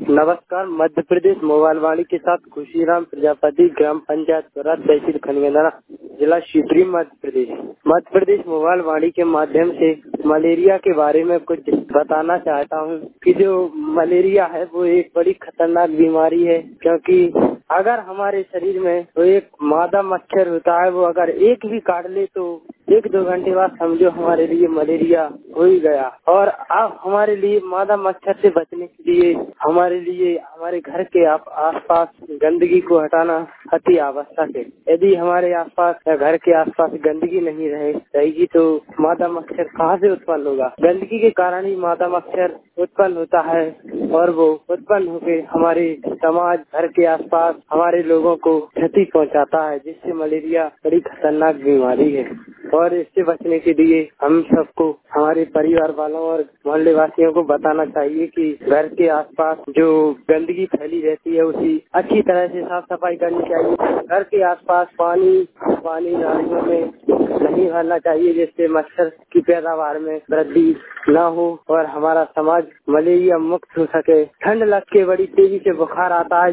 नमस्कार। मध्य प्रदेश मोबाइल वाणी के साथ खुशीराम प्रजापति, ग्राम पंचायत स्वराज, तहसील खनगंदरा, जिला शिवपुरी, मध्य प्रदेश। मध्य प्रदेश मोबाइल वाणी के माध्यम से मलेरिया के बारे में कुछ बताना चाहता हूँ कि जो मलेरिया है वो एक बड़ी खतरनाक बीमारी है, क्योंकि अगर हमारे शरीर में तो एक मादा मच्छर होता है, वो अगर एक भी काट ले तो 1-2 घंटे बाद समझो हमारे लिए मलेरिया हो ही गया। और अब हमारे लिए मादा मच्छर से बचने के लिए हमारे घर के आसपास गंदगी को हटाना अति आवश्यक है। यदि हमारे आसपास या घर के आसपास गंदगी नहीं रहेगी तो मादा मच्छर कहाँ से उत्पन्न होगा? गंदगी के कारण ही मादा मच्छर उत्पन्न होता है और वो उत्पन्न होकर हमारे समाज, घर के आसपास हमारे लोगों को क्षति पहुंचाता है, जिससे मलेरिया बड़ी खतरनाक बीमारी है। और इससे बचने के लिए हम सबको, हमारे परिवार वालों और मोहल्ले वासियों को बताना चाहिए कि घर के आसपास जो गंदगी फैली रहती है उसी अच्छी तरह से साफ सफाई करनी चाहिए। घर के आसपास पानी नालियों में नहीं भरना चाहिए, जिससे मच्छर की पैदावार में वृद्धि न हो और हमारा समाज मलेरिया मुक्त हो सके। ठंड लग के बड़ी तेजी से बुखार आता है,